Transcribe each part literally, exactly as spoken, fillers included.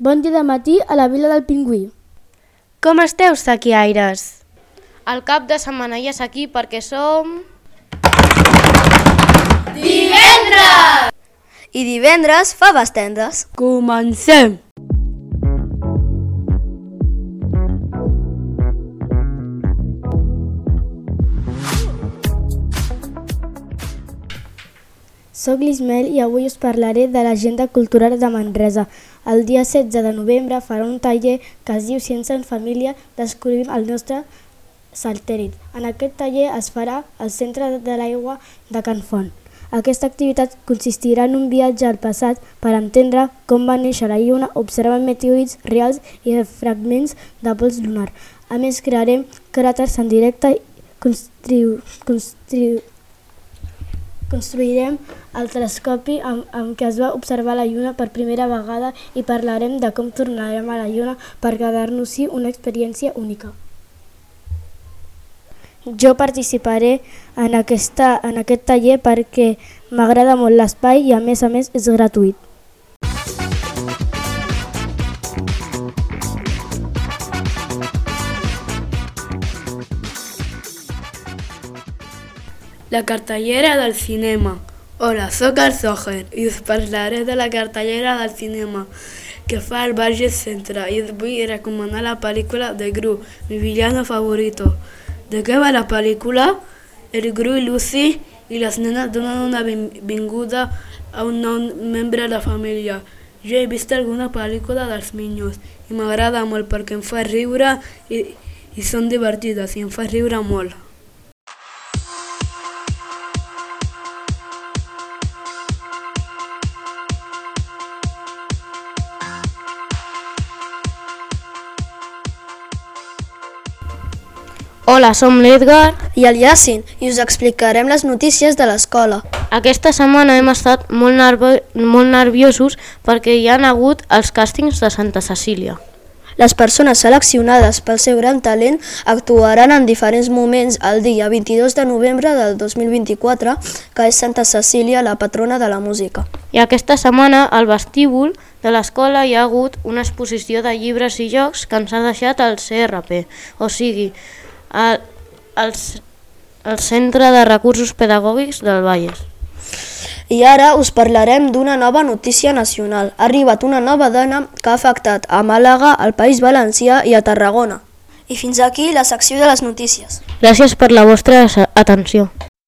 Bon dia de matí a la Vila del Pingüí. Com esteu, sequiaires? El cap de setmana ja és aquí perquè som... Divendres! I divendres faves tendres. Comencem! Soc l'Ismael i avui us parlaré de l'Agenda Cultural de Manresa. El dia setze de novembre farà un taller que es diu Ciència en Família, descobrim el nostre satèl·lit. En aquest taller es farà al Centre de l'Aigua de Can Font. Aquesta activitat consistirà en un viatge al passat per entendre com va néixer la Lluna, observant meteorits reals i fragments de pols lunar. A més, crearem cràters en directe i constru... constru... Construirem el telescopi amb, amb què es va observar la Lluna per primera vegada i parlarem de com tornarem a la Lluna per quedar-nos-hi una experiència única. Jo participaré en, aquesta, en aquest taller perquè m'agrada molt l'espai i a més a més és gratuït. La cartellera del cinema. Hola, sóc el Zoher i us parlaré de la cartellera del cinema que fa el Barges Centre i us vull recomanar la pel·lícula de Gru, mi villano favorito. ¿De qué va la película? El Gru y Lucy y las nenas donen una benvinguda a un nou membre de la família. Jo he vist alguna pel·lícula dels Minyons i m'agrada molt perquè em fa riure i, i són divertides i em fa riure molt. Hola, som l'Edgar i el Yacin i us explicarem les notícies de l'escola. Aquesta setmana hem estat molt, nervi molt nerviosos perquè hi han hagut els càstings de Santa Cecília. Les persones seleccionades pel seu gran talent actuaran en diferents moments el dia vint-i-dos de novembre del dos mil vint-i-quatre, que és Santa Cecília, la patrona de la música. I aquesta setmana al vestíbul de l'escola hi ha hagut una exposició de llibres i jocs que ens ha deixat el C R P, o sigui, el, el, el Centre de Recursos Pedagògics del Vallès. I ara us parlarem d'una nova notícia nacional. Ha arribat una nova dona que ha afectat a Màlaga, al País Valencià i a Tarragona. I fins aquí la secció de les notícies. Gràcies per la vostra atenció.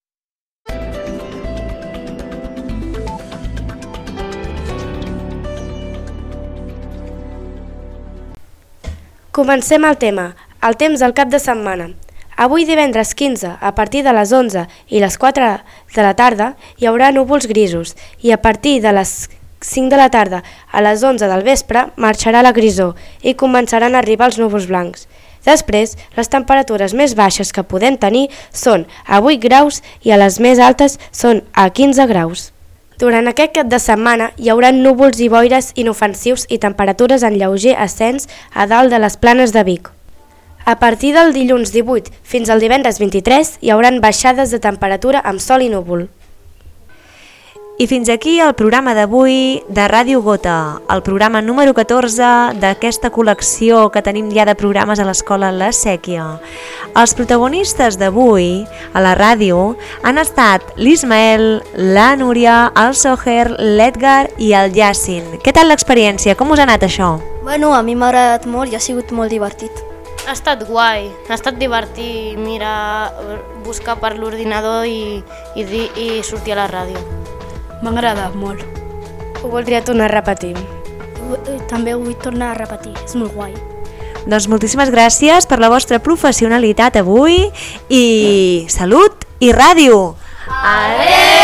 Comencem el tema, el temps del cap de setmana. Avui divendres quinze, a partir de les onze i les quatre de la tarda, hi haurà núvols grisos i a partir de les cinc de la tarda a les onze del vespre marxarà la grisor i començaran a arribar els núvols blancs. Després, les temperatures més baixes que podem tenir són a vuit graus i a les més altes són a quinze graus. Durant aquest cap de setmana hi haurà núvols i boires inofensius i temperatures en lleuger ascens a dalt de les planes de Vic. A partir del dilluns divuit fins al divendres vint-i-tres hi haurà baixades de temperatura amb sol i núvol. I fins aquí el programa d'avui de Ràdio Gota, el programa número catorze d'aquesta col·lecció que tenim ja de programes a l'escola La Sèquia. Els protagonistes d'avui a la ràdio han estat l'Ismael, la Núria, el Zoher, l'Edgar i el Yacin. Què tal l'experiència? Com us ha anat això? Bueno, a mi m'ha agradat molt i ha sigut molt divertit. Ha estat guai, ha estat divertit mirar, buscar per l'ordinador i, i, dir, i sortir a la ràdio. M'ha agradat molt. Ho voldria tornar a repetir. També ho vull tornar a repetir, és molt guai. Doncs moltíssimes gràcies per la vostra professionalitat avui i salut i ràdio! Adéu!